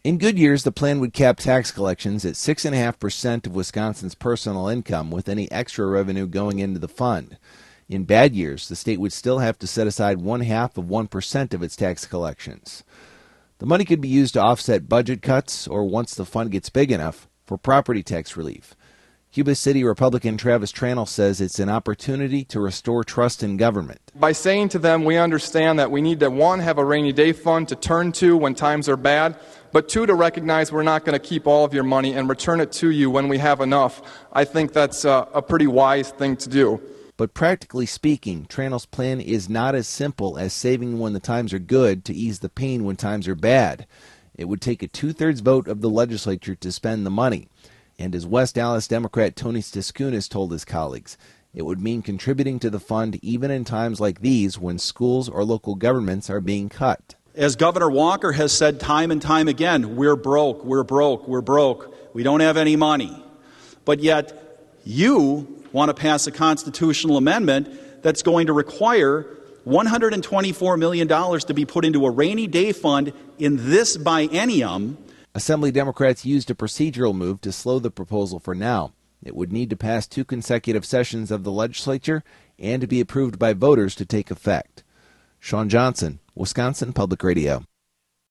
In good years, the plan would cap tax collections at 6.5% of Wisconsin's personal income, with any extra revenue going into the fund. In bad years, the state would still have to set aside 0.5% of its tax collections. The money could be used to offset budget cuts, or once the fund gets big enough, for property tax relief. Cuba City Republican Travis Tranel says it's an opportunity to restore trust in government. By saying to them, we understand that we need to, one, have a rainy day fund to turn to when times are bad, but two, to recognize we're not going to keep all of your money and return it to you when we have enough. I think that's a pretty wise thing to do. But practically speaking, Tranel's plan is not as simple as saving when the times are good to ease the pain when times are bad. It would take a 2/3 vote of the legislature to spend the money. And as West Dallas Democrat Tony Stiskunis told his colleagues, it would mean contributing to the fund even in times like these when schools or local governments are being cut. As Governor Walker has said time and time again, we're broke, we're broke, we're broke. We don't have any money. But yet you want to pass a constitutional amendment that's going to require $124 million to be put into a rainy day fund in this biennium. Assembly Democrats used a procedural move to slow the proposal for now. It would need to pass 2 consecutive sessions of the legislature and to be approved by voters to take effect. Sean Johnson, Wisconsin Public Radio.